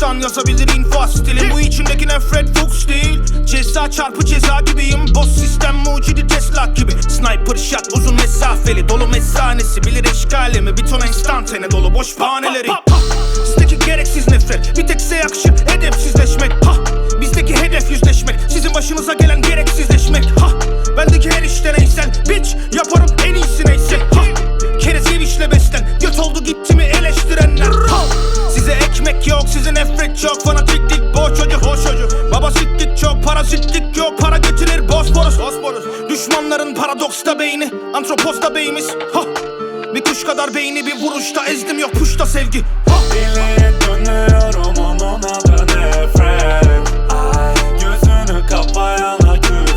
insan yazabilir infaz stili. Bu içimdeki nefret Fuchs değil, ceza çarpı ceza gibiyim. Boss sistem mucidi Tesla gibi. Sniper shot uzun mesafeli, dolu mesanesi bilir eşkalimi. Bir ton enstantane dolu boş bahaneleri. Sizdeki gereksiz nefret bir tek size yakışır edepsizleşmek. Bizdeki hedef yüzleşmek, sizin başınıza gelen gereksizleşmek. Bendeki her işte neysel bitch, yaparım en iyisi neyse. Kerez yevişle beslen, göt oldu gitti mi eleştirenler. Size ekmek yok, size nefret çok, fanatiklik boş çocuk. Babasitlik çok, parazitlik yok, para getirir Bosporus. Düşmanların paradoksta beyni, antropozda beyimiz. Bir kuş kadar beyni bir vuruşta ezdim, yok puşta sevgi. Deliye dönüyorum onun adı nefret. Gözünü kapayana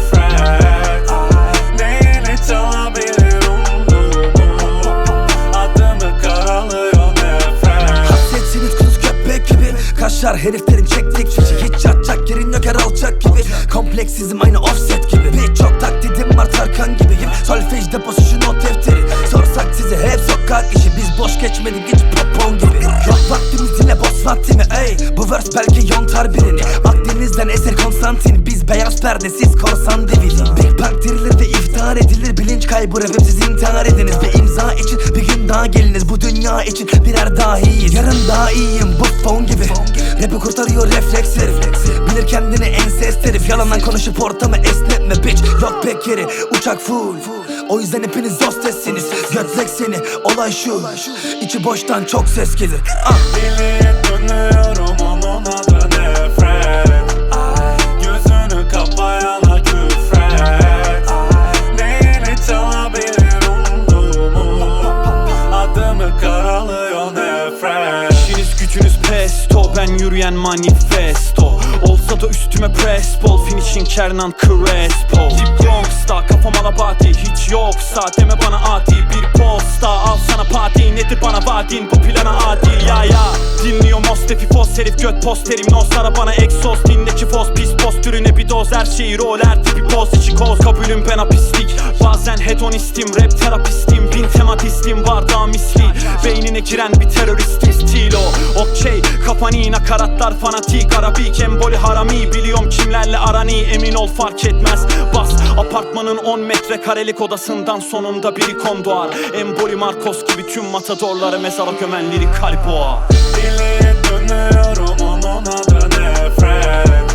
küfret. Neyini çalabilir umduğumu, adımı karalıyor nefret. Hasretsiniz kuduz köpek gibi, kaşar heriflerin çektik fişi. Hiç çatacak yerin yok her alçak gibi. Kompleksizm aynı offset gibi. Birçok taklidim var Tarkan gibiyim. Solfej deposu şu not defteri. Sorsak size hep sokak işi, biz boş geçmedik hiç popon gibi. Yok vaktimiz yine boss vakti mi ey? Bu verse belki yontar birini. Akdeniz'den eser Konstantin, biz beyaz perde siz korsan devili. Big Bang dirilir ve iftihar edilir, bilinç kaybı rapim siz intihar ediniz. Bir imza için bir gün daha geliniz, bu dünya için birer dahiyiz. Yarın daha iyiyim bu fon gibi. Rap'i kurtarıyor refleks herif. Bilir kendini ensest herif. Yalandan konuşup ortamı esnetme bitch. Yok pek yeri uçak full. O yüzden hepiniz hostessiniz. Götlek seni olay şu, içi boştan çok ses gelir. Deliye dönüyorum onun adı nefret. Gözünü kapayana küfret. Neyini çalabilir umduğumu, adımı karalıyor nefret. İşiniz gücünüz pesto, ben yürüyen manifesto. Olsa da üstüme press ball, finishing Kernan Crespo. Deep Bronx'ta kafam alabati, hiç yoksa deme bana adi. Bir posta al sana parti, nedir bana vaadin, bu plana adil ya. Dinliyor Mostefi Fos herif göt posterim. Noslara bana egzoz, dinleki fos pis postürüne bir doz. Her şeyi rol her tipi poz içi koz. Kabulüm ben apistik, bazen hedonistim. Rap terapistim, bin tematistim var daha misli. Beynine giren bir teröristim stilo. Okey kafani nakaratlar fanatik. Arabik emboli harami, biliyorum kimlerle arani. Emin ol fark etmez bas. Apartmanın 10 metrekarelik odasından sonunda biri kondoğar. Emboli Marcos gibi tüm matadorları mezara gömen lirik kalboğa. Deliye dönüyorum onun adı nefret.